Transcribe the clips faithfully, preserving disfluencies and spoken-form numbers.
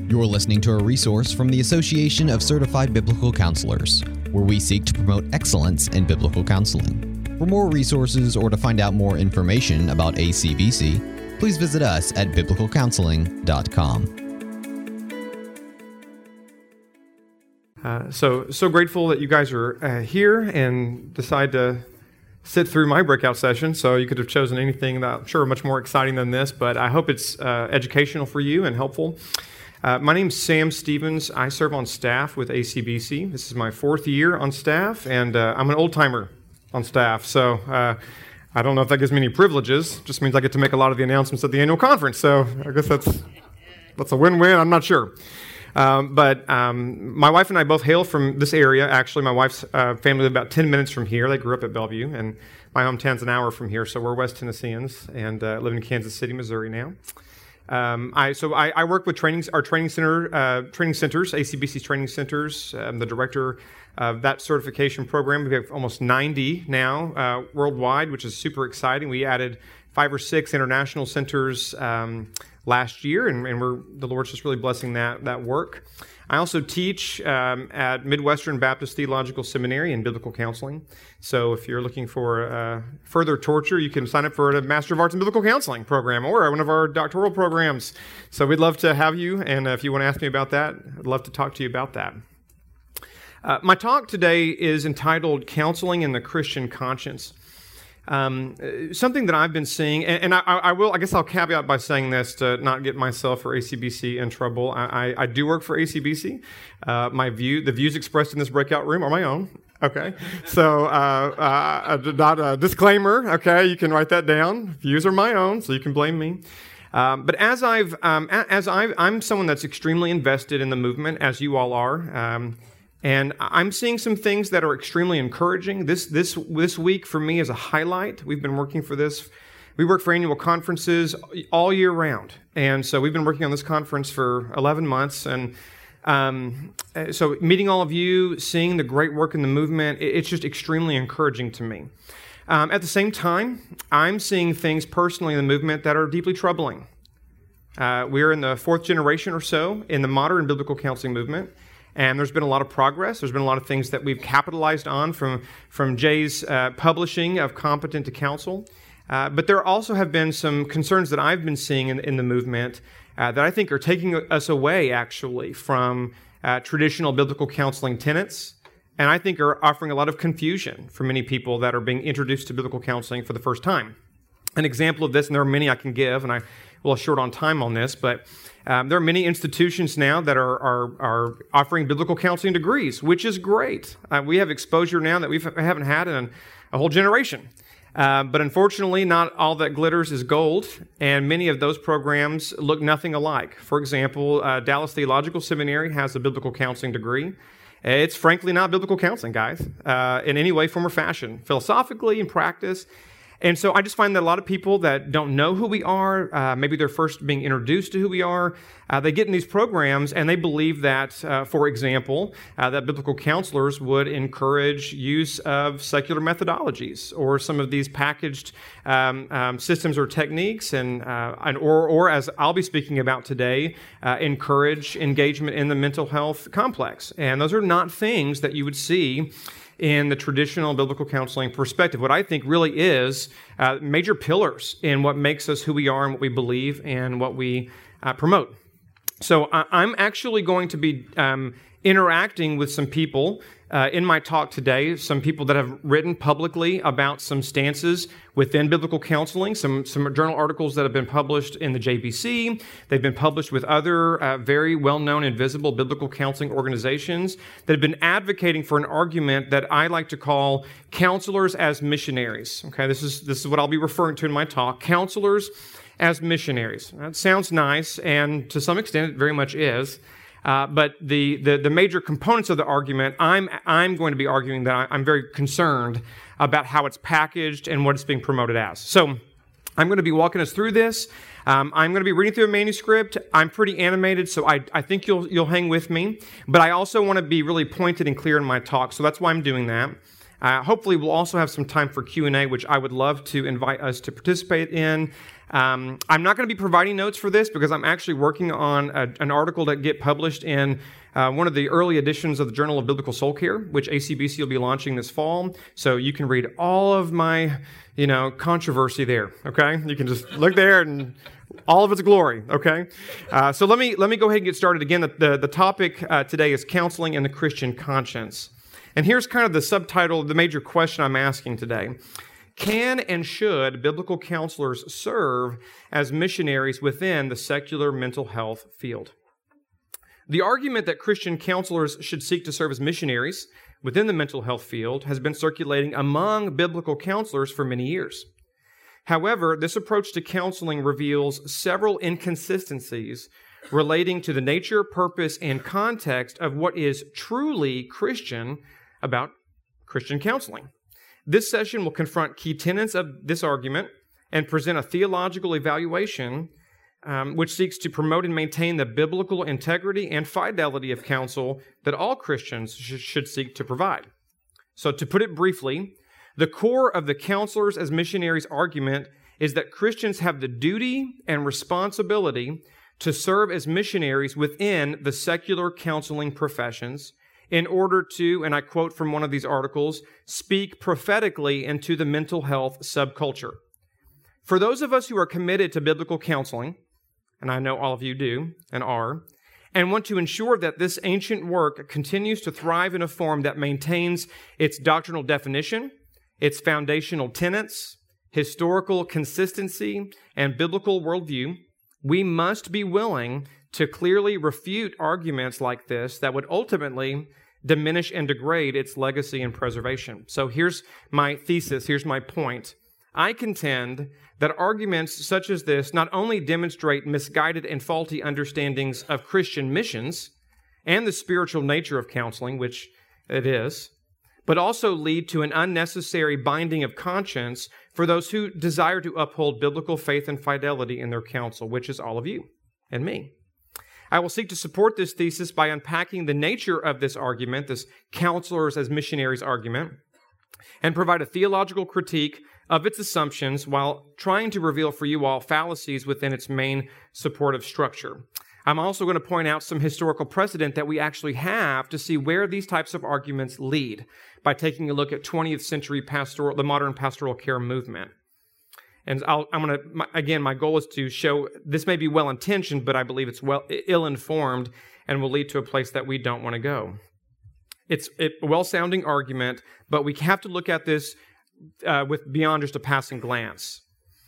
You're listening to a resource from the Association of Certified Biblical Counselors, where we seek to promote excellence in biblical counseling. For more resources or to find out more information about A C B C, please visit us at biblical counseling dot com. Uh, so, so grateful that you guys are uh, here and decide to sit through my breakout session. So you could have chosen anything that I'm sure much more exciting than this, but I hope it's uh, educational for you and helpful. Uh, my name's Sam Stevens. I serve on staff with A C B C. This is my fourth year on staff, and uh, I'm an old-timer on staff. So uh, I don't know if that gives me any privileges. It just means I get to make a lot of the announcements at the annual conference. So I guess that's that's a win-win. I'm not sure. Um, but um, my wife and I both hail from this area. Actually, my wife's uh, family live about ten minutes from here. They grew up at Bellevue, and my hometown's an hour from here. So we're West Tennesseans and uh, live in Kansas City, Missouri now. Um, I so I, I work with trainings, our training center, uh, training centers, A C B C's training centers. I'm the director of that certification program. We have almost ninety now uh, worldwide, which is super exciting. We added five or six international centers um, last year, and, and we're the Lord's just really blessing that that work. I also teach um, at Midwestern Baptist Theological Seminary in biblical counseling. So if you're looking for uh, further torture, you can sign up for a Master of Arts in Biblical Counseling program or one of our doctoral programs. So we'd love to have you, and if you want to ask me about that, I'd love to talk to you about that. Uh, my talk today is entitled Counseling in the Christian Conscience. Um, something that I've been seeing, and, and I, I will, I guess I'll caveat by saying this to not get myself or A C B C in trouble. I, I, I do work for A C B C. Uh, my view, the views expressed in this breakout room are my own. Okay, so uh, uh, not a disclaimer. Okay, you can write that down. Views are my own, so you can blame me. Um, but as I've, um, as I've, I'm someone that's extremely invested in the movement, as you all are. Um, And I'm seeing some things that are extremely encouraging. This this this week for me is a highlight. We've been working for this. We work for annual conferences all year round. And so we've been working on this conference for eleven months. And um, so meeting all of you, seeing the great work in the movement, it's just extremely encouraging to me. Um, at the same time, I'm seeing things personally in the movement that are deeply troubling. Uh, we're in the fourth generation or so in the modern biblical counseling movement. And there's been a lot of progress. There's been a lot of things that we've capitalized on from, from Jay's uh, publishing of Competent to Counsel. Uh, but there also have been some concerns that I've been seeing in, in the movement uh, that I think are taking us away, actually, from uh, traditional biblical counseling tenets. And I think are offering a lot of confusion for many people that are being introduced to biblical counseling for the first time. An example of this, and there are many I can give, and I will short on time on this, but Um, there are many institutions now that are are, are offering biblical counseling degrees, which is great. Uh, we have exposure now that we've, we haven't had in a whole generation. Uh, but unfortunately, not all that glitters is gold, and many of those programs look nothing alike. For example, uh, Dallas Theological Seminary has a biblical counseling degree. It's frankly not biblical counseling, guys, uh, in any way, form, or fashion, philosophically, in practice. And so I just find that a lot of people that don't know who we are, uh, maybe they're first being introduced to who we are, uh, they get in these programs and they believe that, uh, for example, uh, that biblical counselors would encourage use of secular methodologies or some of these packaged um, um, systems or techniques, and, uh, and or, or as I'll be speaking about today, uh, encourage engagement in the mental health complex. And those are not things that you would see in the traditional biblical counseling perspective. What I think really is uh, major pillars in what makes us who we are and what we believe and what we uh, promote. So uh, I'm actually going to be um, interacting with some people uh, in my talk today, some people that have written publicly about some stances within biblical counseling, some, some journal articles that have been published in the J B C. They've been published with other uh, very well-known and visible biblical counseling organizations that have been advocating for an argument that I like to call counselors as missionaries. Okay, this is, this is what I'll be referring to in my talk, counselors as missionaries. That sounds nice, and to some extent it very much is. Uh, but the, the the major components of the argument, I'm I'm going to be arguing that I, I'm very concerned about how it's packaged and what it's being promoted as. So I'm going to be walking us through this. Um, I'm going to be reading through a manuscript. I'm pretty animated, so I I think you'll you'll hang with me. But I also want to be really pointed and clear in my talk, so that's why I'm doing that. Uh, hopefully, we'll also have some time for Q and A, which I would love to invite us to participate in. Um, I'm not going to be providing notes for this because I'm actually working on a, an article that get published in uh, one of the early editions of the Journal of Biblical Soul Care, which A C B C will be launching this fall. So you can read all of my, you know, controversy there. Okay, you can just look there and all of its glory. Okay, uh, so let me let me go ahead and get started. Again, the the, the topic uh, today is counseling and the Christian conscience, and here's kind of the subtitle, the major question I'm asking today. Can and should biblical counselors serve as missionaries within the secular mental health field? The argument that Christian counselors should seek to serve as missionaries within the mental health field has been circulating among biblical counselors for many years. However, this approach to counseling reveals several inconsistencies relating to the nature, purpose, and context of what is truly Christian about Christian counseling. This session will confront key tenets of this argument and present a theological evaluation um, which seeks to promote and maintain the biblical integrity and fidelity of counsel that all Christians sh- should seek to provide. So to put it briefly, the core of the counselors as missionaries argument is that Christians have the duty and responsibility to serve as missionaries within the secular counseling professions in order to, and I quote from one of these articles, speak prophetically into the mental health subculture. For those of us who are committed to biblical counseling, and I know all of you do and are, and want to ensure that this ancient work continues to thrive in a form that maintains its doctrinal definition, its foundational tenets, historical consistency, and biblical worldview, we must be willing to clearly refute arguments like this that would ultimately diminish and degrade its legacy and preservation. So here's my thesis, here's my point. I contend that arguments such as this not only demonstrate misguided and faulty understandings of Christian missions and the spiritual nature of counseling, which it is, but also lead to an unnecessary binding of conscience for those who desire to uphold biblical faith and fidelity in their counsel, which is all of you and me. I will seek to support this thesis by unpacking the nature of this argument, this counselors as missionaries argument, and provide a theological critique of its assumptions while trying to reveal for you all fallacies within its main supportive structure. I'm also going to point out some historical precedent that we actually have to see where these types of arguments lead by taking a look at twentieth century pastoral, the modern pastoral care movement. And I'll, I'm going to, again, my goal is to show this may be well-intentioned, but I believe it's well ill-informed and will lead to a place that we don't want to go. It's a well-sounding argument, but we have to look at this uh, with beyond just a passing glance.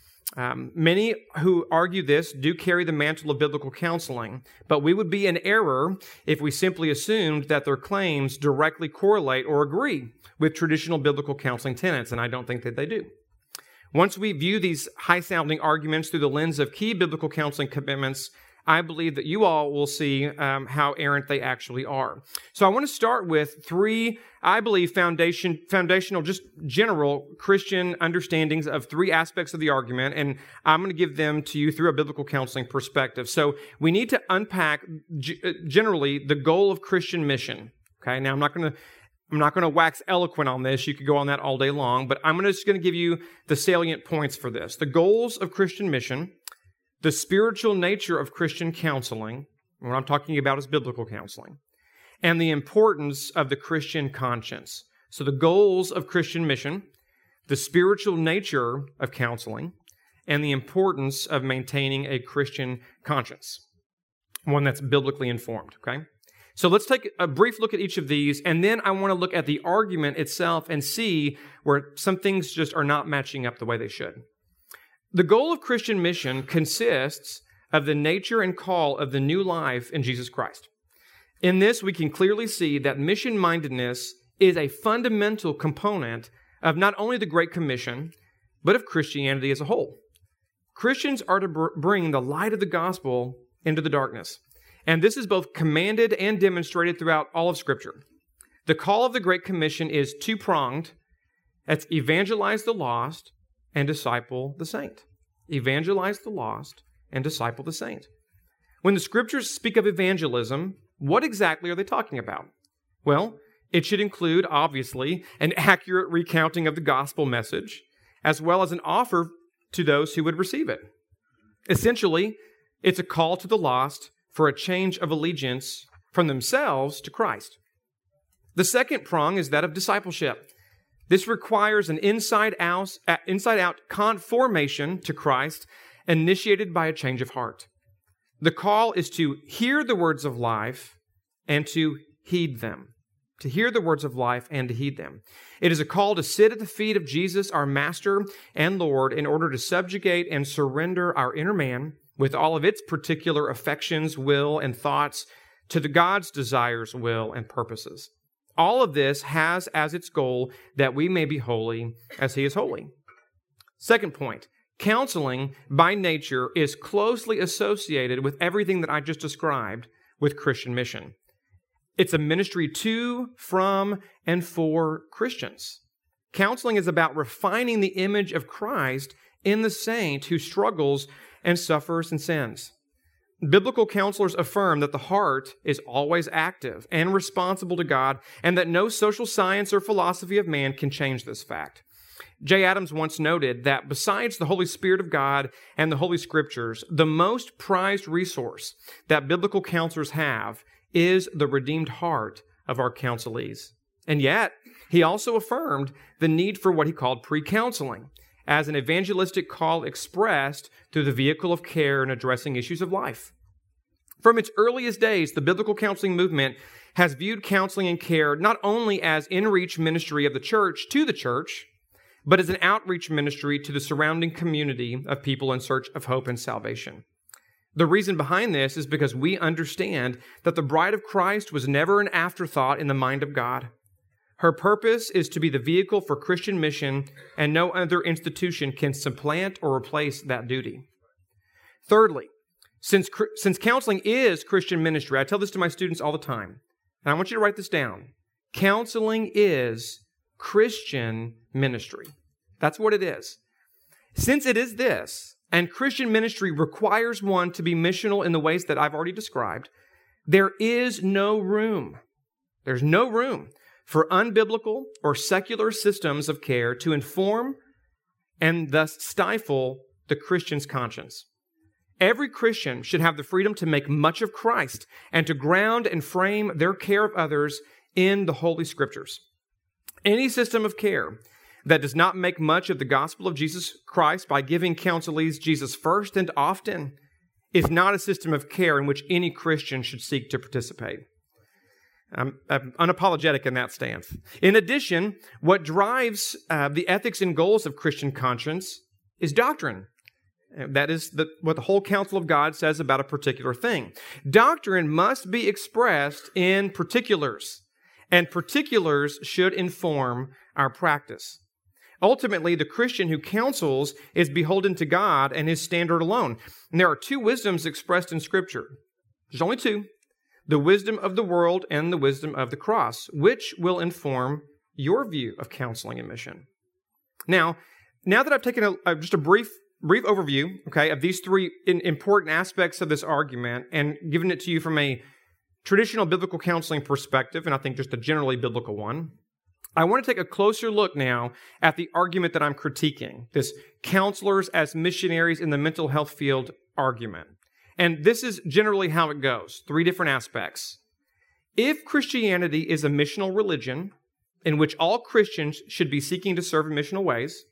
Um, many who argue this do carry the mantle of biblical counseling, but we would be in error if we simply assumed that their claims directly correlate or agree with traditional biblical counseling tenets, and I don't think that they do. Once we view these high-sounding arguments through the lens of key biblical counseling commitments, I believe that you all will see um, how errant they actually are. So I want to start with three, I believe, foundation, foundational, just general Christian understandings of three aspects of the argument, and I'm going to give them to you through a biblical counseling perspective. So we need to unpack g- generally the goal of Christian mission. Okay, now I'm not going to I'm not going to wax eloquent on this. You could go on that all day long, but I'm just going to give you the salient points for this. The goals of Christian mission, the spiritual nature of Christian counseling, and what I'm talking about is biblical counseling, and the importance of the Christian conscience. So the goals of Christian mission, the spiritual nature of counseling, and the importance of maintaining a Christian conscience, one that's biblically informed, okay? So let's take a brief look at each of these, and then I want to look at the argument itself and see where some things just are not matching up the way they should. The goal of Christian mission consists of the nature and call of the new life in Jesus Christ. In this, we can clearly see that mission-mindedness is a fundamental component of not only the Great Commission, but of Christianity as a whole. Christians are to br- bring the light of the gospel into the darkness. And this is both commanded and demonstrated throughout all of Scripture. The call of the Great Commission is two-pronged. That's evangelize the lost and disciple the saint. Evangelize the lost and disciple the saint. When the Scriptures speak of evangelism, what exactly are they talking about? Well, It should include, obviously, an accurate recounting of the gospel message, as well as an offer to those who would receive it. Essentially, it's a call to the lost for a change of allegiance from themselves to Christ. The second prong is that of discipleship. This requires an inside-out, inside-out conformation to Christ initiated by a change of heart. The call is to hear the words of life and to heed them. To hear the words of life and to heed them. It is a call to sit at the feet of Jesus, our Master and Lord, in order to subjugate and surrender our inner man with all of its particular affections, will, and thoughts to the God's desires, will, and purposes. All of this has as its goal that we may be holy as He is holy. Second point, counseling by nature is closely associated with everything that I just described with Christian mission. It's a ministry to, from, and for Christians. Counseling is about refining the image of Christ in the saint who struggles and suffers and sins. Biblical counselors affirm that the heart is always active and responsible to God, and that no social science or philosophy of man can change this fact. Jay Adams once noted that besides the Holy Spirit of God and the Holy Scriptures, the most prized resource that biblical counselors have is the redeemed heart of our counselees. And yet, he also affirmed the need for what he called pre-counseling as an evangelistic call expressed through the vehicle of care in addressing issues of life. From its earliest days, the biblical counseling movement has viewed counseling and care not only as in-reach ministry of the church to the church, but as an outreach ministry to the surrounding community of people in search of hope and salvation. The reason behind this is because we understand that the bride of Christ was never an afterthought in the mind of God. Her purpose is to be the vehicle for Christian mission, and no other institution can supplant or replace that duty. Thirdly, since, since counseling is Christian ministry, I tell this to my students all the time, and I want you to write this down. Counseling is Christian ministry. That's what it is. Since it is this, and Christian ministry requires one to be missional in the ways that I've already described, there is no room, there's no room for unbiblical or secular systems of care to inform and thus stifle the Christian's conscience. Every Christian should have the freedom to make much of Christ and to ground and frame their care of others in the Holy Scriptures. Any system of care that does not make much of the gospel of Jesus Christ by giving counselees Jesus first and often is not a system of care in which any Christian should seek to participate. I'm, I'm unapologetic in that stance. In addition, what drives uh, the ethics and goals of Christian conscience is doctrine. That is the, what the whole counsel of God says about a particular thing. Doctrine must be expressed in particulars, and particulars should inform our practice. Ultimately, the Christian who counsels is beholden to God and His standard alone. And there are two wisdoms expressed in Scripture. There's only two. The wisdom of the world and the wisdom of the cross, which will inform your view of counseling and mission. Now, now that I've taken a, a, just a brief brief overview, okay, of these three in, important aspects of this argument and given it to you from a traditional biblical counseling perspective, and I think just a generally biblical one, I want to take a closer look now at the argument that I'm critiquing, this counselors as missionaries in the mental health field argument. And this is generally how it goes, three different aspects. If Christianity is a missional religion in which all Christians should be seeking to serve in missional ways,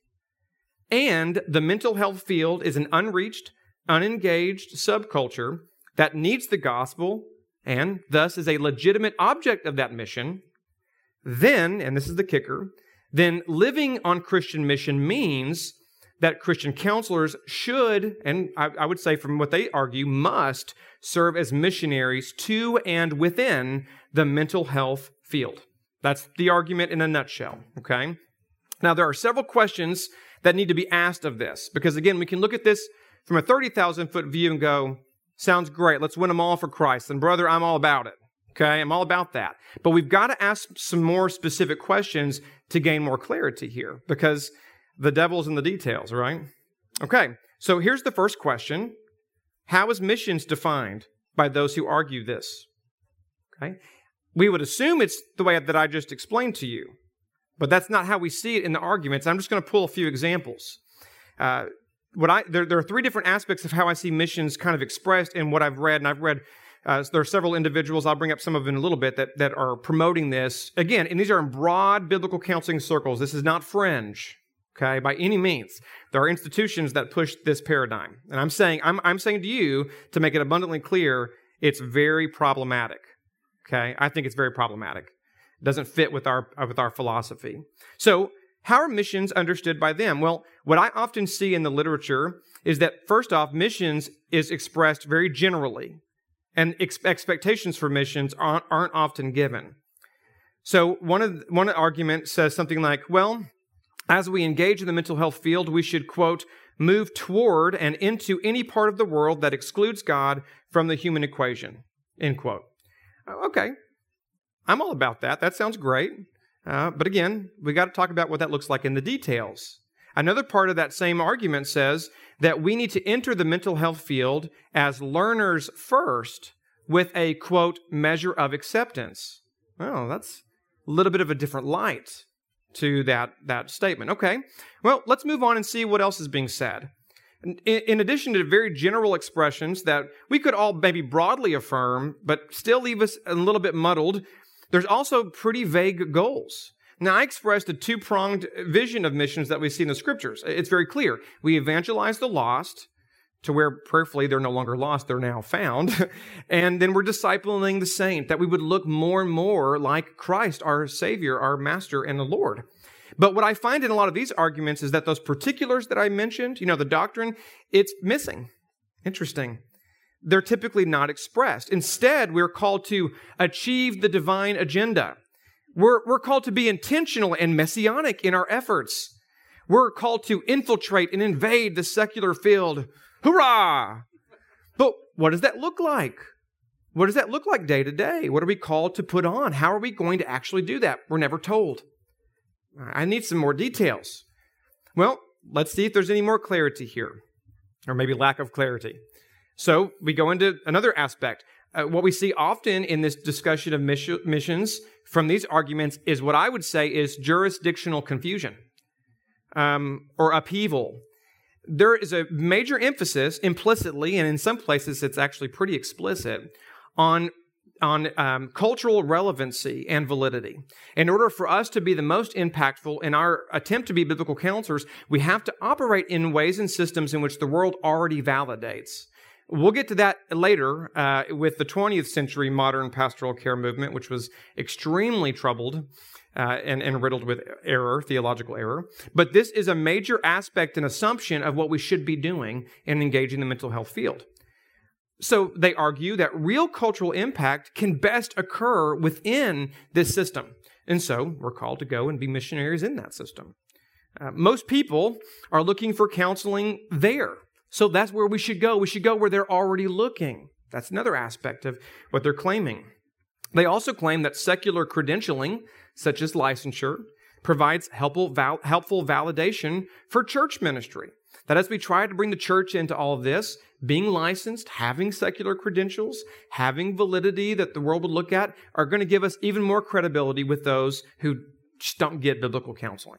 and the mental health field is an unreached, unengaged subculture that needs the gospel and thus is a legitimate object of that mission, then, and this is the kicker, then living on Christian mission means that Christian counselors should, and I, I would say from what they argue, must serve as missionaries to and within the mental health field. That's the argument in a nutshell, okay? Now, there are several questions that need to be asked of this, because again, we can look at this from a thirty thousand foot view and go, sounds great, let's win them all for Christ, and brother, I'm all about it. Okay, I'm all about that. But we've got to ask some more specific questions to gain more clarity here, because the devil's in the details, right? Okay, so here's the first question. How is missions defined by those who argue this? Okay, We would assume it's the way that I just explained to you, but that's not how we see it in the arguments. I'm just going to pull a few examples. Uh, what I there, there are three different aspects of how I see missions kind of expressed in what I've read, and I've read uh, there are several individuals, I'll bring up some of them in a little bit, that, that are promoting this. Again, and these are in broad biblical counseling circles. This is not fringe, okay, by any means. There are institutions that push this paradigm. And I'm saying, I'm, I'm saying to you, to make it abundantly clear, it's very problematic, okay? I think it's very problematic. It doesn't fit with our, with our philosophy. So, how are missions understood by them? Well, what I often see in the literature is that, first off, missions is expressed very generally, and ex- expectations for missions aren't, aren't often given. So one of one argument says something like, well, as we engage in the mental health field, we should, quote, move toward and into any part of the world that excludes God from the human equation, end quote. Okay, I'm all about that. That sounds great. Uh, but again, we got to talk about what that looks like in the details. Another part of that same argument says that we need to enter the mental health field as learners first with a, quote, measure of acceptance. Well, that's a little bit of a different light to that, that statement. Okay, well, let's move on and see what else is being said. In, in addition to very general expressions that we could all maybe broadly affirm, but still leave us a little bit muddled, there's also pretty vague goals. Now, I expressed a two-pronged vision of missions that we see in the Scriptures. It's very clear. We evangelize the lost to where prayerfully they're no longer lost, they're now found. And then we're discipling the saint, that we would look more and more like Christ, our Savior, our Master, and the Lord. But what I find in a lot of these arguments is that those particulars that I mentioned, you know, the doctrine, it's missing. Interesting. They're typically not expressed. Instead, we're called to achieve the divine agenda. We're, we're called to be intentional and messianic in our efforts. We're called to infiltrate and invade the secular field. Hurrah! But what does that look like? What does that look like day to day? What are we called to put on? How are we going to actually do that? We're never told. I need some more details. Well, let's see if there's any more clarity here, or maybe lack of clarity. So we go into another aspect. Uh, what we see often in this discussion of mission, missions from these arguments is what I would say is jurisdictional confusion um, or upheaval. There is a major emphasis implicitly, and in some places it's actually pretty explicit, on, on um, cultural relevancy and validity. In order for us to be the most impactful in our attempt to be biblical counselors, we have to operate in ways and systems in which the world already validates. We'll get to that later uh, with the twentieth century modern pastoral care movement, which was extremely troubled uh, and, and riddled with error, theological error. But this is a major aspect and assumption of what we should be doing in engaging the mental health field. So they argue that real cultural impact can best occur within this system. And so we're called to go and be missionaries in that system. Uh, most people are looking for counseling there. So that's where we should go. We should go where they're already looking. That's another aspect of what they're claiming. They also claim that secular credentialing, such as licensure, provides helpful, val- helpful validation for church ministry. That as we try to bring the church into all of this, being licensed, having secular credentials, having validity that the world would look at, are going to give us even more credibility with those who just don't get biblical counseling.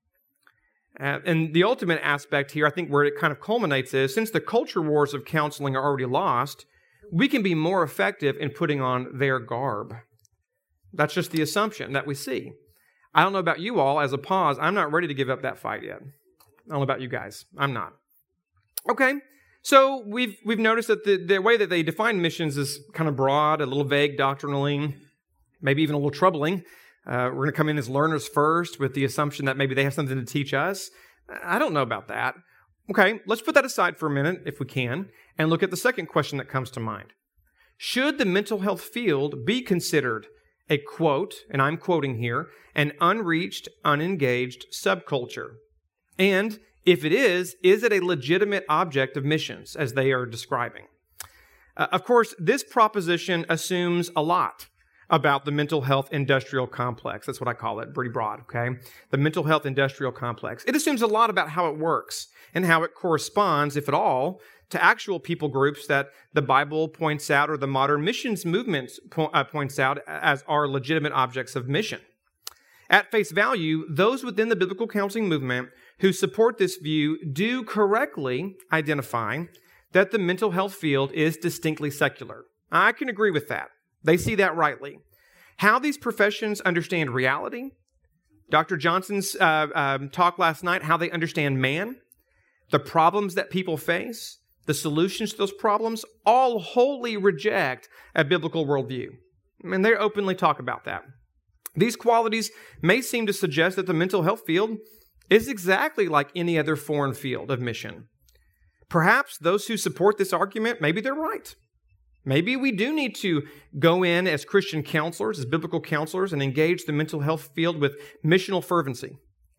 Uh, and the ultimate aspect here, I think where it kind of culminates is, since the culture wars of counseling are already lost, we can be more effective in putting on their garb. That's just the assumption that we see. I don't know about you all, as a pause, I'm not ready to give up that fight yet. I don't know about you guys. I'm not. Okay, so we've we've noticed that the, the way that they define missions is kind of broad, a little vague doctrinally, maybe even a little troubling. Uh, we're going to come in as learners first with the assumption that maybe they have something to teach us. I don't know about that. Okay, let's put that aside for a minute, if we can, and look at the second question that comes to mind. Should the mental health field be considered a, quote, and I'm quoting here, an unreached, unengaged subculture? And if it is, is it a legitimate object of missions, as they are describing? Uh, of course, this proposition assumes a lot. about the mental health industrial complex. That's what I call it, pretty broad, okay? The mental health industrial complex. It assumes a lot about how it works and how it corresponds, if at all, to actual people groups that the Bible points out or the modern missions movement po- uh, points out as are legitimate objects of mission. At face value, those within the biblical counseling movement who support this view do correctly identify that the mental health field is distinctly secular. I can agree with that. They see that rightly. How these professions understand reality, Doctor Johnson's uh, um, talk last night, how they understand man, the problems that people face, the solutions to those problems, all wholly reject a biblical worldview. And they openly talk about that. These qualities may seem to suggest that the mental health field is exactly like any other foreign field of mission. Perhaps those who support this argument, maybe they're right. Maybe we do need to go in as Christian counselors, as biblical counselors, and engage the mental health field with missional fervency.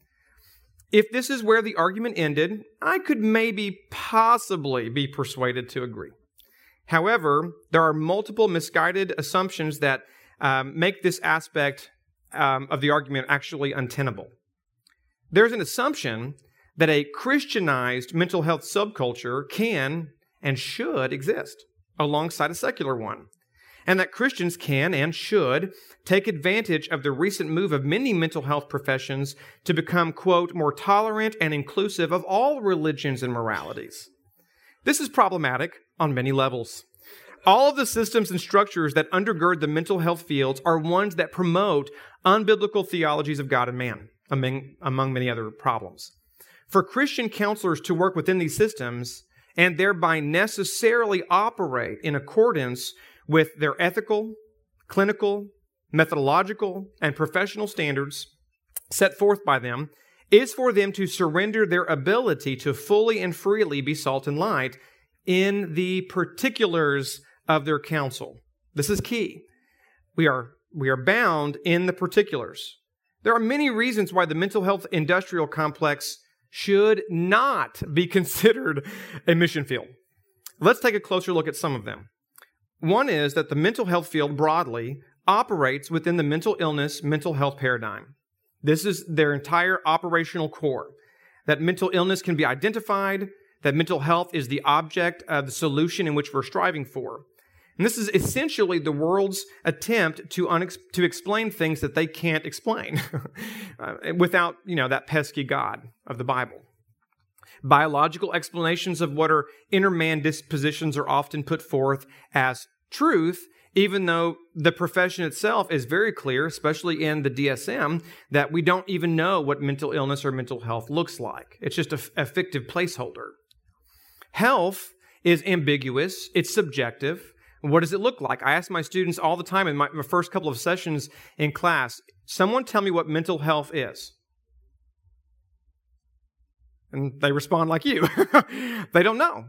If this is where the argument ended, I could maybe possibly be persuaded to agree. However, there are multiple misguided assumptions that um, make this aspect um, of the argument actually untenable. There's an assumption that a Christianized mental health subculture can and should exist alongside a secular one, and that Christians can and should take advantage of the recent move of many mental health professions to become, quote, more tolerant and inclusive of all religions and moralities. This is problematic on many levels. All of the systems and structures that undergird the mental health fields are ones that promote unbiblical theologies of God and man, among, among many other problems. For Christian counselors to work within these systems and thereby necessarily operate in accordance with their ethical, clinical, methodological, and professional standards set forth by them is for them to surrender their ability to fully and freely be salt and light in the particulars of their counsel. This is key. We are, we are bound in the particulars. There are many reasons why the mental health industrial complex should not be considered a mission field. Let's take a closer look at some of them. One is that the mental health field broadly operates within the mental illness, mental health paradigm. This is their entire operational core. That mental illness can be identified, that mental health is the object of the solution in which we're striving for. And this is essentially the world's attempt to unex- to explain things that they can't explain uh, without, you know, that pesky God of the Bible. Biological explanations of what are inner man dispositions are often put forth as truth, even though the profession itself is very clear, especially in the D S M, that we don't even know what mental illness or mental health looks like. It's just a, a fictive placeholder. Health is ambiguous. It's subjective. What does it look like? I ask my students all the time in my, my first couple of sessions in class, someone tell me what mental health is. And they respond like you. They don't know.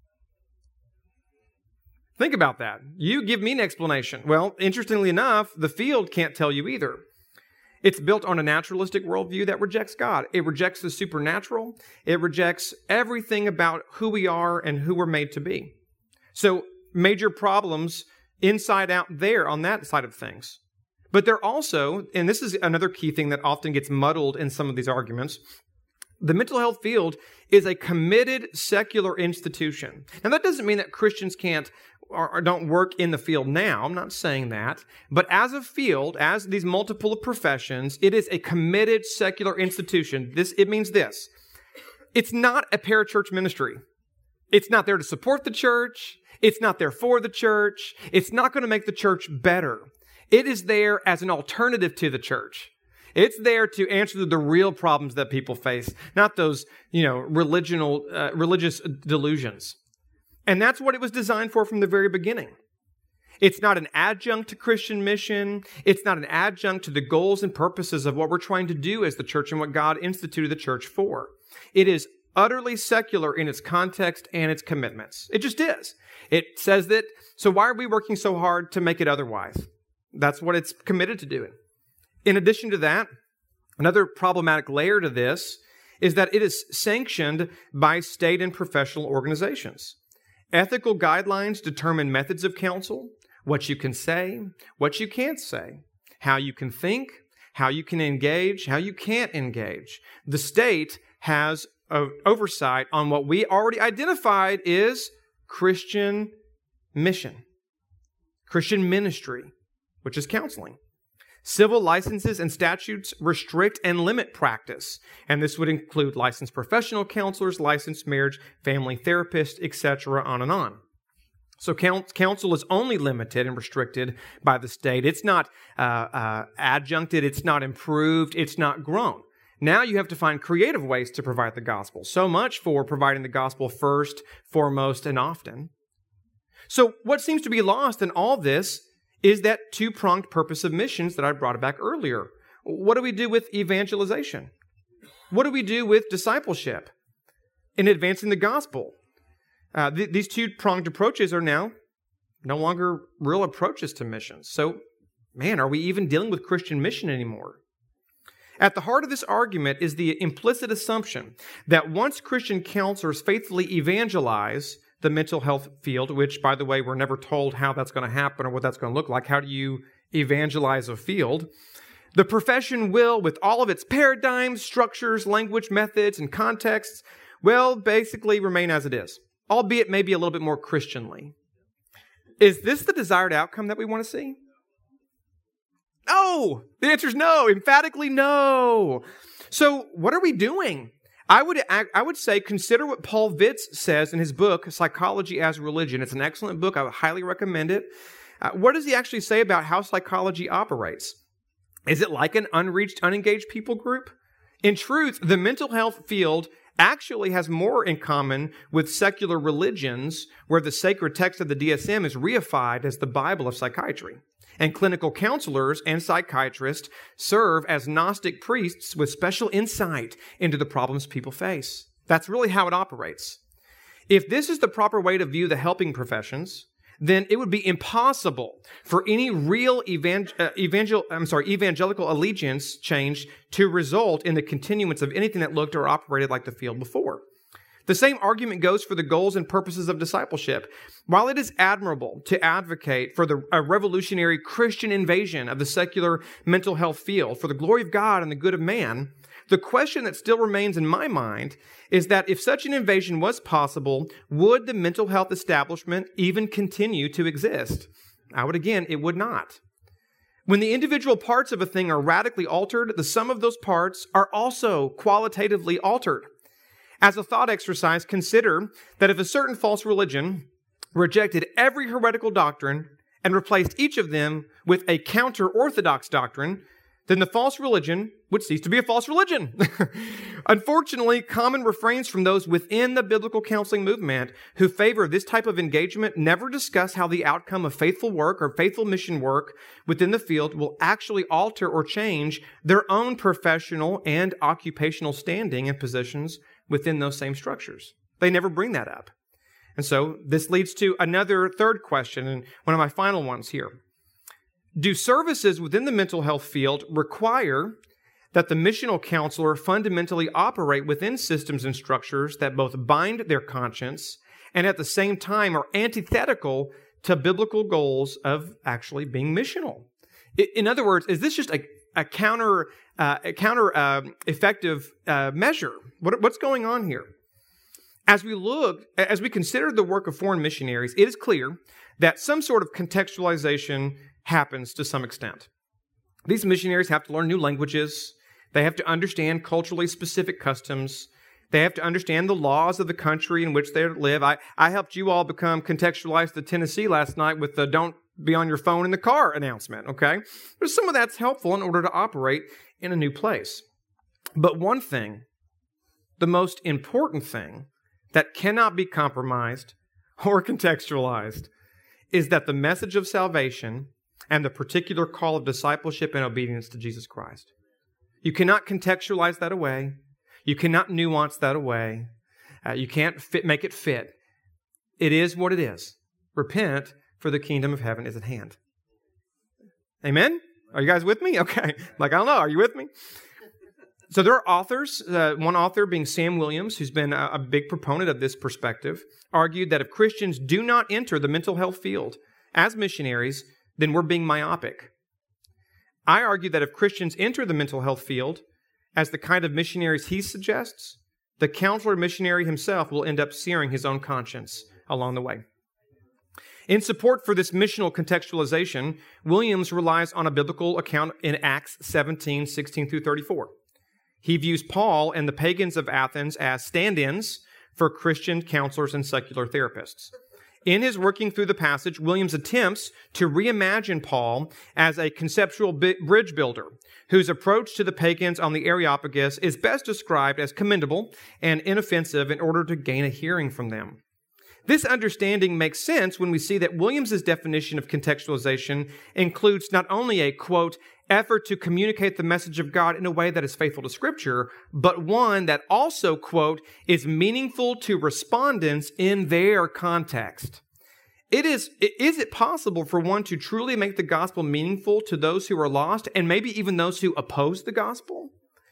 Think about that. You give me an explanation. Well, interestingly enough, the field can't tell you either. It's built on a naturalistic worldview that rejects God. It rejects the supernatural. It rejects everything about who we are and who we're made to be. So, major problems inside out there on that side of things. But they're also, and this is another key thing that often gets muddled in some of these arguments, the mental health field is a committed secular institution. Now, that doesn't mean that Christians can't or, or don't work in the field now. I'm not saying that. But as a field, as these multiple professions, it is a committed secular institution. This, it means this. It's not a parachurch ministry. It's not there to support the church. It's not there for the church. It's not going to make the church better. It is there as an alternative to the church. It's there to answer the real problems that people face, not those, you know, religional, uh, religious delusions. And that's what it was designed for from the very beginning. It's not an adjunct to Christian mission. It's not an adjunct to the goals and purposes of what we're trying to do as the church and what God instituted the church for. It is utterly secular in its context and its commitments. It just is. It says that, so why are we working so hard to make it otherwise? That's what it's committed to doing. In addition to that, another problematic layer to this is that it is sanctioned by state and professional organizations. Ethical guidelines determine methods of counsel, what you can say, what you can't say, how you can think, how you can engage, how you can't engage. The state has a oversight on what we already identified is Christian mission, Christian ministry, which is counseling. Civil licenses and statutes restrict and limit practice, and this would include licensed professional counselors, licensed marriage, family therapists, et cetera, on and on. So counsel is only limited and restricted by the state. It's not uh, uh, adjuncted, it's not improved, it's not grown. Now you have to find creative ways to provide the gospel. So much for providing the gospel first, foremost, and often. So what seems to be lost in all this is that two-pronged purpose of missions that I brought back earlier. What do we do with evangelization? What do we do with discipleship in advancing the gospel? Uh, th- these two-pronged approaches are now no longer real approaches to missions. So, man, are we even dealing with Christian mission anymore? At the heart of this argument is the implicit assumption that once Christian counselors faithfully evangelize the mental health field, which, by the way, we're never told how that's going to happen or what that's going to look like. How do you evangelize a field? The profession will, with all of its paradigms, structures, language, methods, and contexts, will basically remain as it is, albeit maybe a little bit more Christianly. Is this the desired outcome that we want to see? No! The answer is no. Emphatically no. So what are we doing? I would I would say consider what Paul Vitz says in his book, Psychology as Religion. It's an excellent book. I would highly recommend it. Uh, what does he actually say about how psychology operates? Is it like an unreached, unengaged people group? In truth, the mental health field actually has more in common with secular religions where the sacred text of the D S M is reified as the Bible of psychiatry. And clinical counselors and psychiatrists serve as Gnostic priests with special insight into the problems people face. That's really how it operates. If this is the proper way to view the helping professions, then it would be impossible for any real evangel- uh, evangel- I'm sorry, evangelical allegiance change to result in the continuance of anything that looked or operated like the field before. The same argument goes for the goals and purposes of discipleship. While it is admirable to advocate for the a revolutionary Christian invasion of the secular mental health field for the glory of God and the good of man, the question that still remains in my mind is that if such an invasion was possible, would the mental health establishment even continue to exist? I would again, it would not. When the individual parts of a thing are radically altered, the sum of those parts are also qualitatively altered. As a thought exercise, consider that if a certain false religion rejected every heretical doctrine and replaced each of them with a counter-orthodox doctrine, then the false religion would cease to be a false religion. Unfortunately, common refrains from those within the biblical counseling movement who favor this type of engagement never discuss how the outcome of faithful work or faithful mission work within the field will actually alter or change their own professional and occupational standing and positions within those same structures. They never bring that up. And so this leads to another third question, and one of my final ones here. Do services within the mental health field require that the missional counselor fundamentally operate within systems and structures that both bind their conscience and at the same time are antithetical to biblical goals of actually being missional? In other words, is this just a, a counter uh, a counter uh, effective uh, measure? What, what's going on here? As we look, as we consider the work of foreign missionaries, it is clear that some sort of contextualization happens to some extent. These missionaries have to learn new languages. They have to understand culturally specific customs. They have to understand the laws of the country in which they live. I, I helped you all become contextualized to Tennessee last night with the don't be on your phone in the car announcement, okay? But some of that's helpful in order to operate in a new place. But one thing, the most important thing that cannot be compromised or contextualized is that the message of salvation and the particular call of discipleship and obedience to Jesus Christ. You cannot contextualize that away. You cannot nuance that away. Uh, you can't fit, make it fit. It is what it is. Repent, for the kingdom of heaven is at hand. Amen? Are you guys with me? Okay. Like, I don't know. Are you with me? So there are authors, uh, one author being Sam Williams, who's been a, a big proponent of this perspective, argued that if Christians do not enter the mental health field as missionaries, then we're being myopic. I argue that if Christians enter the mental health field as the kind of missionaries he suggests, the counselor missionary himself will end up searing his own conscience along the way. In support for this missional contextualization, Williams relies on a biblical account in Acts seventeen, sixteen through thirty-four. He views Paul and the pagans of Athens as stand-ins for Christian counselors and secular therapists. In his working through the passage, Williams attempts to reimagine Paul as a conceptual bridge builder whose approach to the pagans on the Areopagus is best described as commendable and inoffensive in order to gain a hearing from them. This understanding makes sense when we see that Williams's definition of contextualization includes not only a, quote, effort to communicate the message of God in a way that is faithful to Scripture, but one that also, quote, is meaningful to respondents in their context. It is, is it possible for one to truly make the gospel meaningful to those who are lost and maybe even those who oppose the gospel?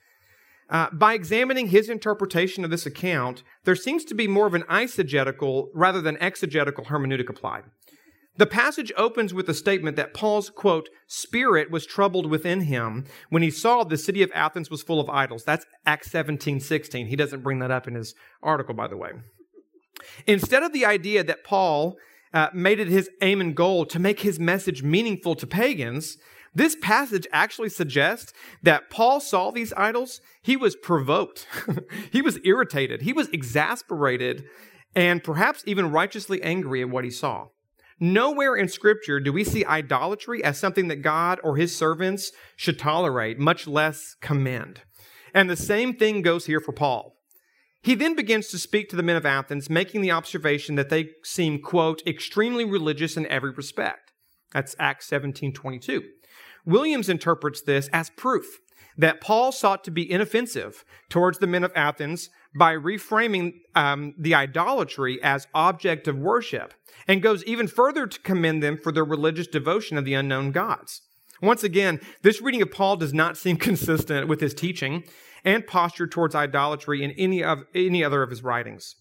Uh, by examining his interpretation of this account, there seems to be more of an eisegetical rather than exegetical hermeneutic applied. The passage opens with the statement that Paul's, quote, spirit was troubled within him when he saw the city of Athens was full of idols. That's Acts seventeen, sixteen. He doesn't bring that up in his article, by the way. Instead of the idea that Paul uh, made it his aim and goal to make his message meaningful to pagans, this passage actually suggests that Paul saw these idols. He was provoked. He was irritated. He was exasperated and perhaps even righteously angry at what he saw. Nowhere in Scripture do we see idolatry as something that God or his servants should tolerate, much less commend. And the same thing goes here for Paul. He then begins to speak to the men of Athens, making the observation that they seem, quote, extremely religious in every respect. That's Acts seventeen twenty-two. Williams interprets this as proof that Paul sought to be inoffensive towards the men of Athens by reframing um, the idolatry as object of worship, and goes even further to commend them for their religious devotion of the unknown gods. Once again, this reading of Paul does not seem consistent with his teaching and posture towards idolatry in any of any other of his writings.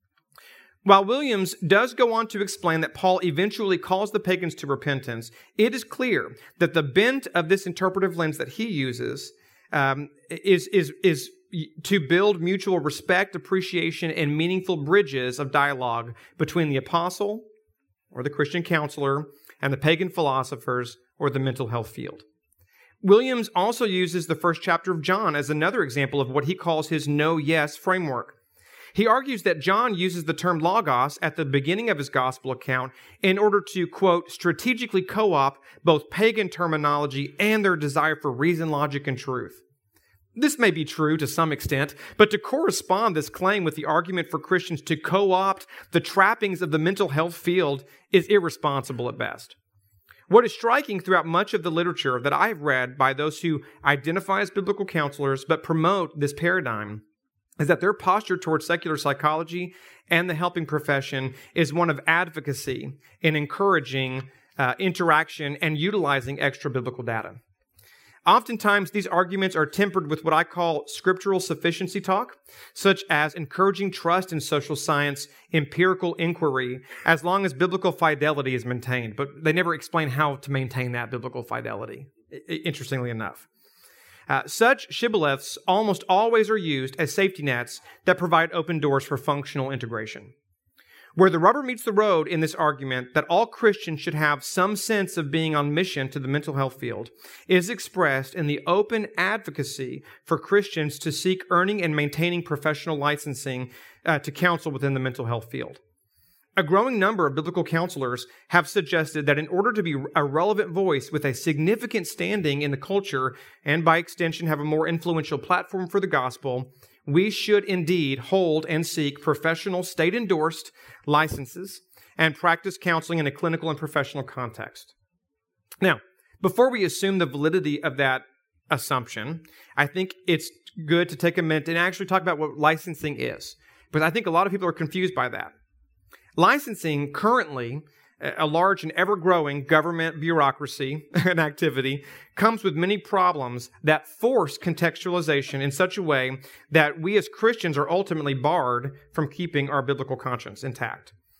While Williams does go on to explain that Paul eventually calls the pagans to repentance, it is clear that the bent of this interpretive lens that he uses um, is, is, is to build mutual respect, appreciation, and meaningful bridges of dialogue between the apostle or the Christian counselor and the pagan philosophers or the mental health field. Williams also uses the first chapter of John as another example of what he calls his no-yes framework. He argues that John uses the term logos at the beginning of his gospel account in order to, quote, strategically co-opt both pagan terminology and their desire for reason, logic, and truth. This may be true to some extent, but to correspond this claim with the argument for Christians to co-opt the trappings of the mental health field is irresponsible at best. What is striking throughout much of the literature that I've read by those who identify as biblical counselors but promote this paradigm is that their posture towards secular psychology and the helping profession is one of advocacy in encouraging uh, interaction and utilizing extra-biblical data. Oftentimes, these arguments are tempered with what I call scriptural sufficiency talk, such as encouraging trust in social science, empirical inquiry, as long as biblical fidelity is maintained. But they never explain how to maintain that biblical fidelity, interestingly enough. Uh, such shibboleths almost always are used as safety nets that provide open doors for functional integration. Where the rubber meets the road in this argument that all Christians should have some sense of being on mission to the mental health field is expressed in the open advocacy for Christians to seek earning and maintaining professional licensing uh, to counsel within the mental health field. A growing number of biblical counselors have suggested that in order to be a relevant voice with a significant standing in the culture, and by extension have a more influential platform for the gospel, we should indeed hold and seek professional state-endorsed licenses and practice counseling in a clinical and professional context. Now, before we assume the validity of that assumption, I think it's good to take a minute and actually talk about what licensing is, because I think a lot of people are confused by that. Licensing, currently a large and ever-growing government bureaucracy and activity, comes with many problems that force contextualization in such a way that we as Christians are ultimately barred from keeping our biblical conscience intact.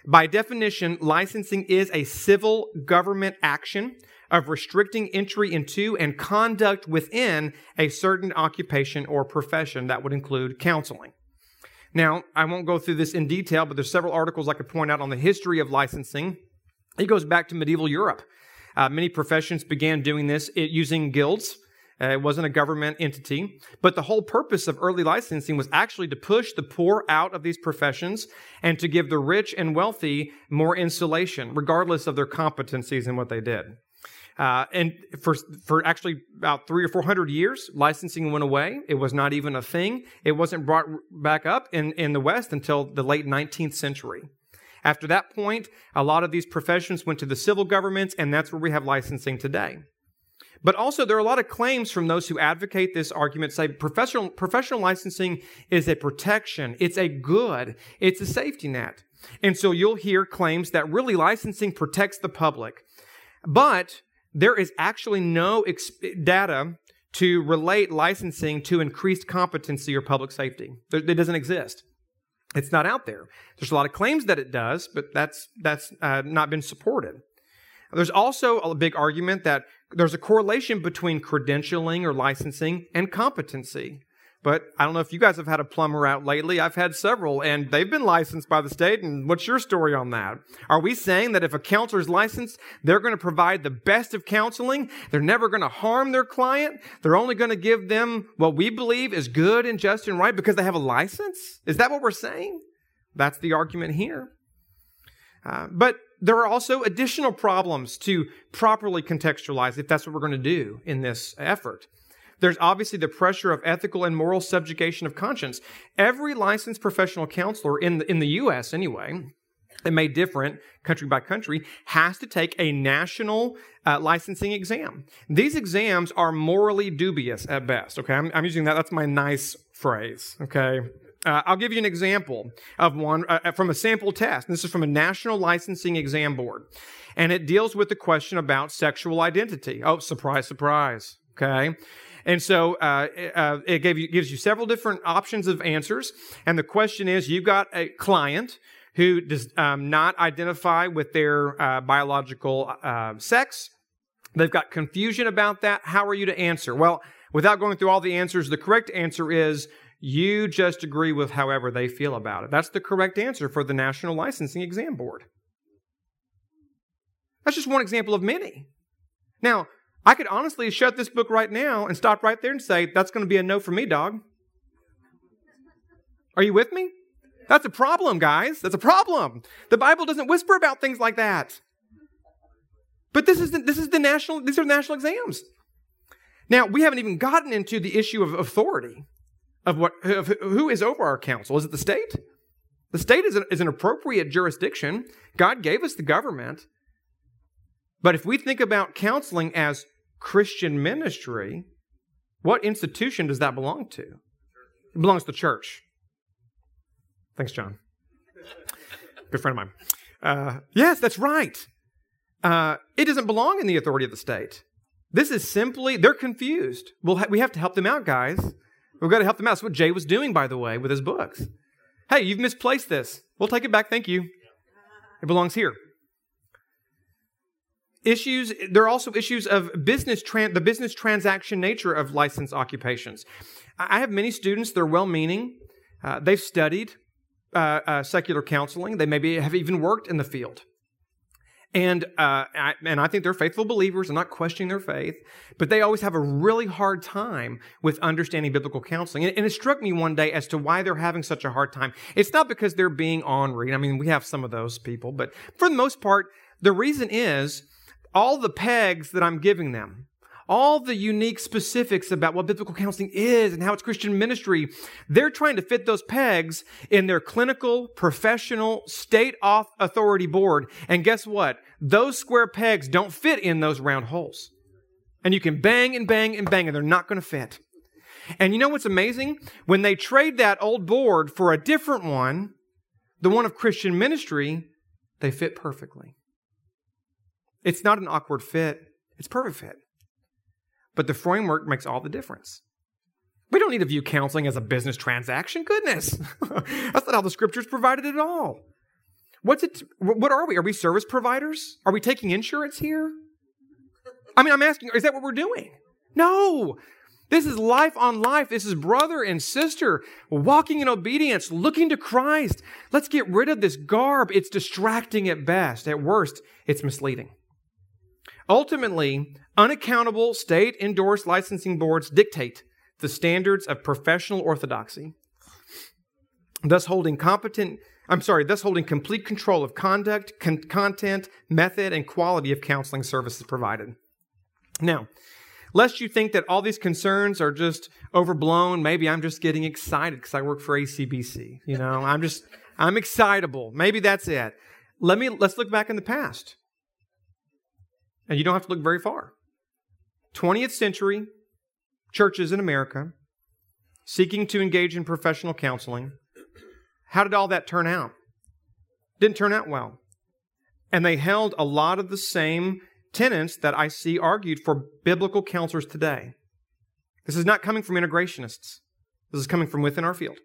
By definition, licensing is a civil government action of restricting entry into and conduct within a certain occupation or profession. That would include counseling. Now, I won't go through this in detail, but there's several articles I could point out on the history of licensing. It goes back to medieval Europe. Uh, many professions began doing this it, using guilds. Uh, it wasn't a government entity. But the whole purpose of early licensing was actually to push the poor out of these professions and to give the rich and wealthy more insulation, regardless of their competencies and what they did. Uh, and for for actually about three or four hundred years, licensing went away. It was not even a thing. It wasn't brought back up in, in the West until the late nineteenth century. After that point, a lot of these professions went to the civil governments, and that's where we have licensing today. But also, there are a lot of claims from those who advocate this argument, say professional, professional licensing is a protection, it's a good, it's a safety net. And so you'll hear claims that really licensing protects the public. But there is actually no ex- data to relate licensing to increased competency or public safety. It doesn't exist. It's not out there. There's a lot of claims that it does, but that's that's uh, not been supported. There's also a big argument that there's a correlation between credentialing or licensing and competency. But I don't know if you guys have had a plumber out lately. I've had several, and they've been licensed by the state. And what's your story on that? Are we saying that if a counselor's licensed, they're going to provide the best of counseling? They're never going to harm their client? They're only going to give them what we believe is good and just and right because they have a license? Is that what we're saying? That's the argument here. Uh, but there are also additional problems to properly contextualize if that's what we're going to do in this effort. There's obviously the pressure of ethical and moral subjugation of conscience. Every licensed professional counselor in the, in the U S anyway, it may differ country by country, has to take a national uh, licensing exam. These exams are morally dubious at best. Okay, I'm, I'm using that. That's my nice phrase. Okay. Uh, I'll give you an example of one uh, from a sample test. This is from a National Licensing Exam Board, and it deals with the question about sexual identity. Oh, surprise, surprise. Okay. And so uh, uh, it gave you, gives you several different options of answers. And the question is, you've got a client who does um, not identify with their uh, biological uh, sex. They've got confusion about that. How are you to answer? Well, without going through all the answers, the correct answer is you just agree with however they feel about it. That's the correct answer for the National Licensing Exam Board. That's just one example of many. Now, I could honestly shut this book right now and stop right there and say, that's going to be a no for me, dog. Are you with me? That's a problem, guys. That's a problem. The Bible doesn't whisper about things like that. But this is the, this is the national, these are national exams. Now, we haven't even gotten into the issue of authority, of what of who is over our counsel. Is it the state? The state is, a, is an appropriate jurisdiction. God gave us the government. But if we think about counseling as Christian ministry, what institution does that belong to? It belongs to the church. Thanks, John. Good friend of mine. Uh, yes, that's right. Uh, it doesn't belong in the authority of the state. This is simply, they're confused. We'll ha- we have to help them out, guys. We've got to help them out. That's what Jay was doing, by the way, with his books. Hey, you've misplaced this. We'll take it back. Thank you. It belongs here. Issues, there are also issues of business, tran- the business transaction nature of licensed occupations. I have many students, they're well-meaning. Uh, they've studied uh, uh, secular counseling. They maybe have even worked in the field. And, uh, I, and I think they're faithful believers. I'm not questioning their faith. But they always have a really hard time with understanding biblical counseling. And, and it struck me one day as to why they're having such a hard time. It's not because they're being ornery. I mean, we have some of those people. But for the most part, the reason is all the pegs that I'm giving them, all the unique specifics about what biblical counseling is and how it's Christian ministry, they're trying to fit those pegs in their clinical, professional, state authority board. And guess what? Those square pegs don't fit in those round holes. And you can bang and bang and bang, and they're not going to fit. And you know what's amazing? When they trade that old board for a different one, the one of Christian ministry, they fit perfectly. It's not an awkward fit. It's a perfect fit. But the framework makes all the difference. We don't need to view counseling as a business transaction. Goodness. That's not how the scriptures provided it at all. What's it? What are we? Are we service providers? Are we taking insurance here? I mean, I'm asking, is that what we're doing? No. This is life on life. This is brother and sister walking in obedience, looking to Christ. Let's get rid of this garb. It's distracting at best. At worst, it's misleading. Ultimately, unaccountable state-endorsed licensing boards dictate the standards of professional orthodoxy, thus holding competent, I'm sorry, thus holding complete control of conduct, con- content, method, and quality of counseling services provided. Now, lest you think that all these concerns are just overblown, maybe I'm just getting excited because I work for A C B C. You know, I'm just, I'm excitable. Maybe that's it. Let me, let's look back in the past. And you don't have to look very far. twentieth century churches in America seeking to engage in professional counseling. How did all that turn out? Didn't turn out well. And they held a lot of the same tenets that I see argued for biblical counselors today. This is not coming from integrationists. This is coming from within our field.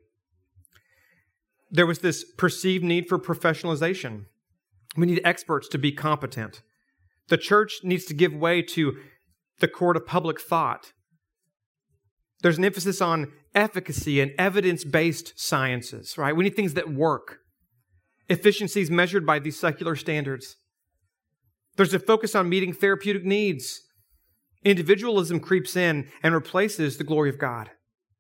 There was this perceived need for professionalization. We need experts to be competent. The church needs to give way to the court of public thought. There's an emphasis on efficacy and evidence-based sciences, right? We need things that work. Efficiencies measured by these secular standards. There's a focus on meeting therapeutic needs. Individualism creeps in and replaces the glory of God.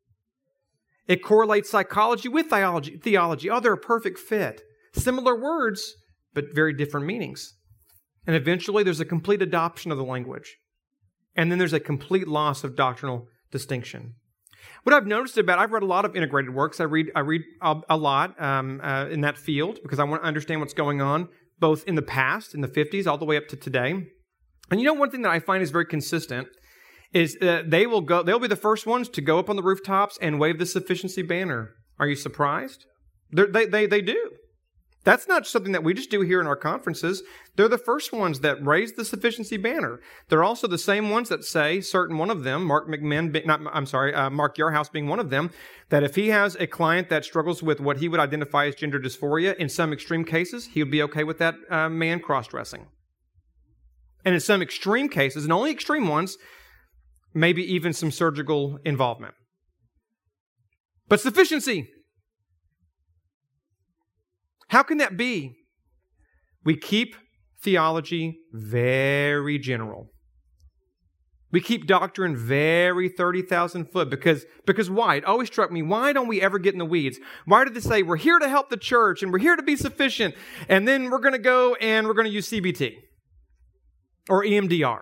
It correlates psychology with theology. theology. Oh, they're a perfect fit. Similar words, but very different meanings. And eventually there's a complete adoption of the language. And then there's a complete loss of doctrinal distinction. What I've noticed about, I've read a lot of integrated works. I read I read a, a lot um, uh, in that field because I want to understand what's going on, both in the past, in the fifties, all the way up to today. And you know, one thing that I find is very consistent is uh, they will go, they'll be the first ones to go up on the rooftops and wave the sufficiency banner. Are you surprised? They're, they they they do. That's not something that we just do here in our conferences. They're the first ones that raise the sufficiency banner. They're also the same ones that say, certain one of them, Mark McMahon, not, I'm sorry, uh, Mark Yarhouse being one of them, that if he has a client that struggles with what he would identify as gender dysphoria, in some extreme cases, he would be okay with that uh, man cross-dressing. And in some extreme cases, and only extreme ones, maybe even some surgical involvement. But sufficiency. How can that be? We keep theology very general. We keep doctrine very thirty thousand foot because, because why? It always struck me, why don't we ever get in the weeds? Why did they say, we're here to help the church and we're here to be sufficient and then we're going to go and we're going to use C B T or E M D R?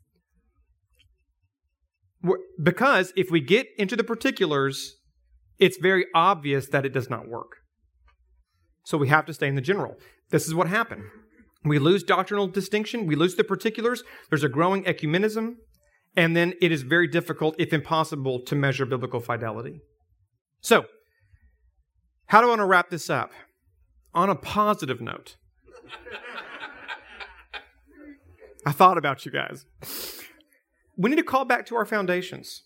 Because if we get into the particulars, it's very obvious that it does not work. So we have to stay in the general. This is what happened. We lose doctrinal distinction. We lose the particulars. There's a growing ecumenism. And then it is very difficult, if impossible, to measure biblical fidelity. So, how do I want to wrap this up? On a positive note. I thought about you guys. We need to call back to our foundations.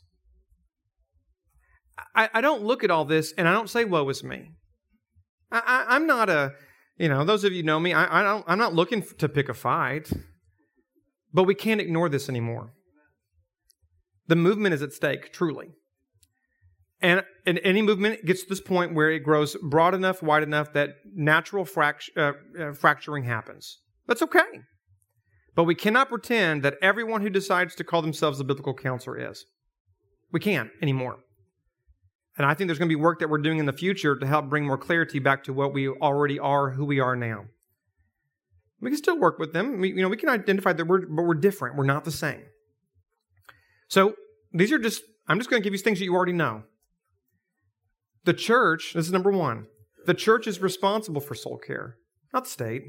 I, I don't look at all this and I don't say, woe is me. I, I'm not a, you know, those of you know me, I, I don't, I'm not looking to pick a fight, but we can't ignore this anymore. The movement is at stake, truly. And, and any movement gets to this point where it grows broad enough, wide enough that natural fract- uh, uh, fracturing happens. That's okay. But we cannot pretend that everyone who decides to call themselves a biblical counselor is. We can't anymore. And I think there's going to be work that we're doing in the future to help bring more clarity back to what we already are, who we are now. We can still work with them. We, you know, we can identify that we're, but we're different. We're not the same. So these are just, I'm just going to give you things that you already know. The church, this is number one, the church is responsible for soul care, not the state.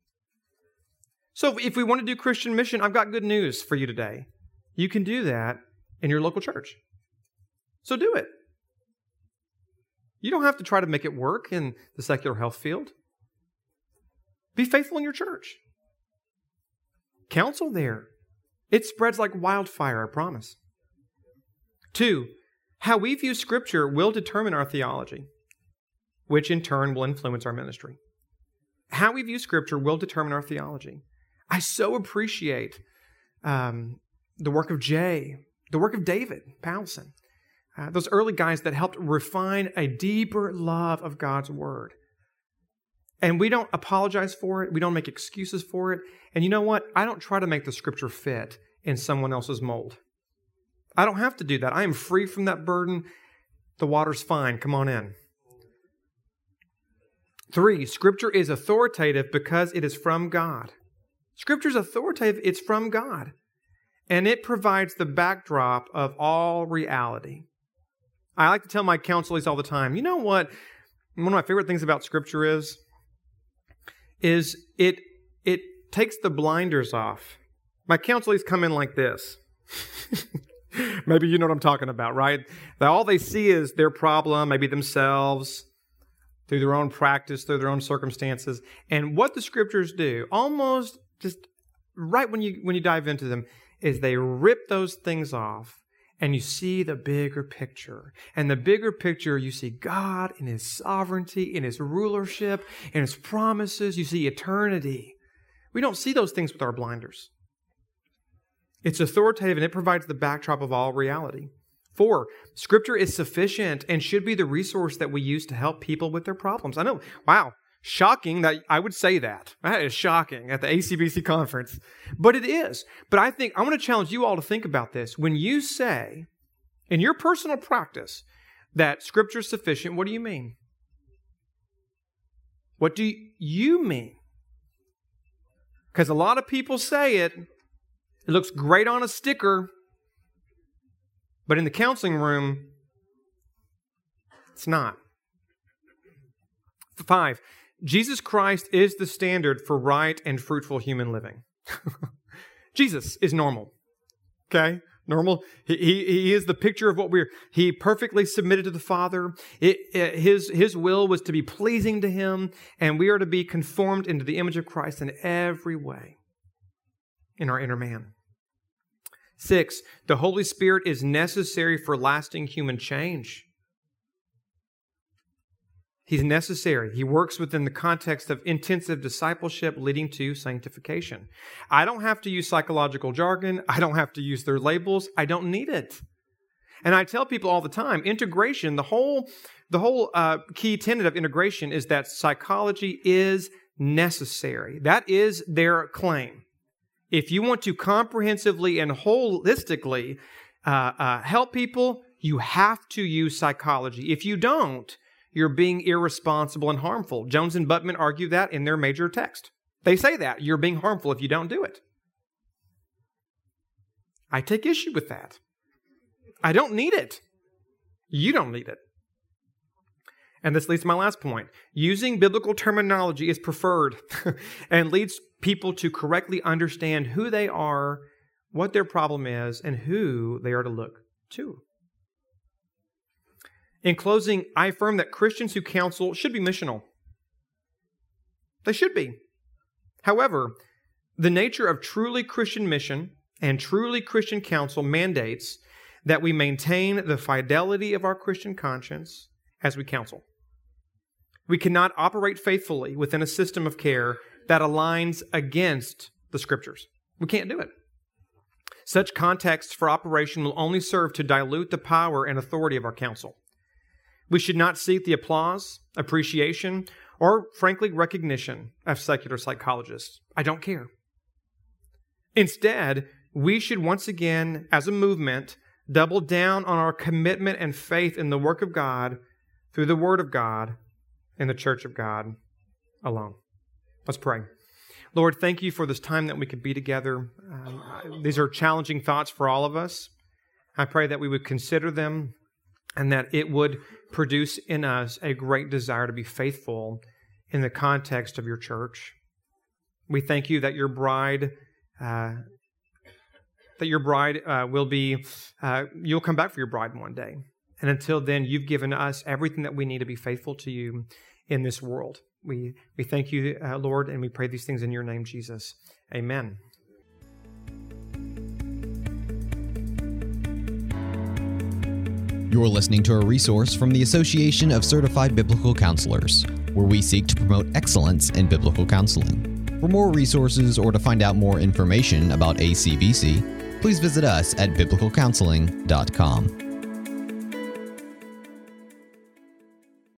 So if we want to do Christian mission, I've got good news for you today. You can do that in your local church. So do it. You don't have to try to make it work in the secular health field. Be faithful in your church. Counsel there. It spreads like wildfire, I promise. Two, how we view Scripture will determine our theology, which in turn will influence our ministry. how we view Scripture will determine our theology. I so appreciate um, the work of Jay, the work of David Powelson, uh, those early guys that helped refine a deeper love of God's Word. And we don't apologize for it. We don't make excuses for it. And you know what? I don't try to make the Scripture fit in someone else's mold. I don't have to do that. I am free from that burden. The water's fine. Come on in. Three, Scripture is authoritative because it is from God. Scripture is authoritative. It's from God. And it provides the backdrop of all reality. I like to tell my counselees all the time, you know what? One of my favorite things about Scripture is, is it, it takes the blinders off. My counselees come in like this. Maybe you know what I'm talking about, right? That all they see is their problem, maybe themselves, through their own practice, through their own circumstances. And what the Scriptures do, almost just right when you when you dive into them, is they rip those things off and you see the bigger picture. And the bigger picture, you see God in His sovereignty, in His rulership, in His promises. You see eternity. We don't see those things with our blinders. It's authoritative and it provides the backdrop of all reality. Four, Scripture is sufficient and should be the resource that we use to help people with their problems. I know, wow, shocking that I would say that. That is shocking at the A C B C conference. But it is. But I think, I want to challenge you all to think about this. When you say, in your personal practice, that Scripture is sufficient, what do you mean? What do you mean? Because a lot of people say it, it looks great on a sticker, but in the counseling room, it's not. Five, Jesus Christ is the standard for right and fruitful human living. Jesus is normal, okay? Normal. He, he, he is the picture of what we're, he perfectly submitted to the Father. It, it, his, his will was to be pleasing to Him, and we are to be conformed into the image of Christ in every way in our inner man. Six, the Holy Spirit is necessary for lasting human change. He's necessary. He works within the context of intensive discipleship leading to sanctification. I don't have to use psychological jargon. I don't have to use their labels. I don't need it. And I tell people all the time, integration, the whole, the whole uh, key tenet of integration is that psychology is necessary. That is their claim. If you want to comprehensively and holistically uh, uh, help people, you have to use psychology. If you don't, you're being irresponsible and harmful. Jones and Buttman argue that in their major text. They say that. You're being harmful if you don't do it. I take issue with that. I don't need it. You don't need it. And this leads to my last point. Using biblical terminology is preferred and leads people to correctly understand who they are, what their problem is, and who they are to look to. In closing, I affirm that Christians who counsel should be missional. They should be. However, the nature of truly Christian mission and truly Christian counsel mandates that we maintain the fidelity of our Christian conscience as we counsel. We cannot operate faithfully within a system of care that aligns against the Scriptures. We can't do it. Such contexts for operation will only serve to dilute the power and authority of our counsel. We should not seek the applause, appreciation, or, frankly, recognition of secular psychologists. I don't care. Instead, we should once again, as a movement, double down on our commitment and faith in the work of God through the Word of God and the Church of God alone. Let's pray. Lord, thank you for this time that we could be together. Um, these are challenging thoughts for all of us. I pray that we would consider them and that it would produce in us a great desire to be faithful in the context of your church. We thank you that your bride, uh, that your bride uh, will be, uh, you'll come back for your bride one day. And until then, you've given us everything that we need to be faithful to you in this world. We, we thank you, uh, Lord, and we pray these things in your name, Jesus. Amen. You're listening to a resource from the Association of Certified Biblical Counselors. where we seek to promote excellence in biblical counseling. For more resources or to find out more information about A C B C, please visit us at biblical counseling dot com.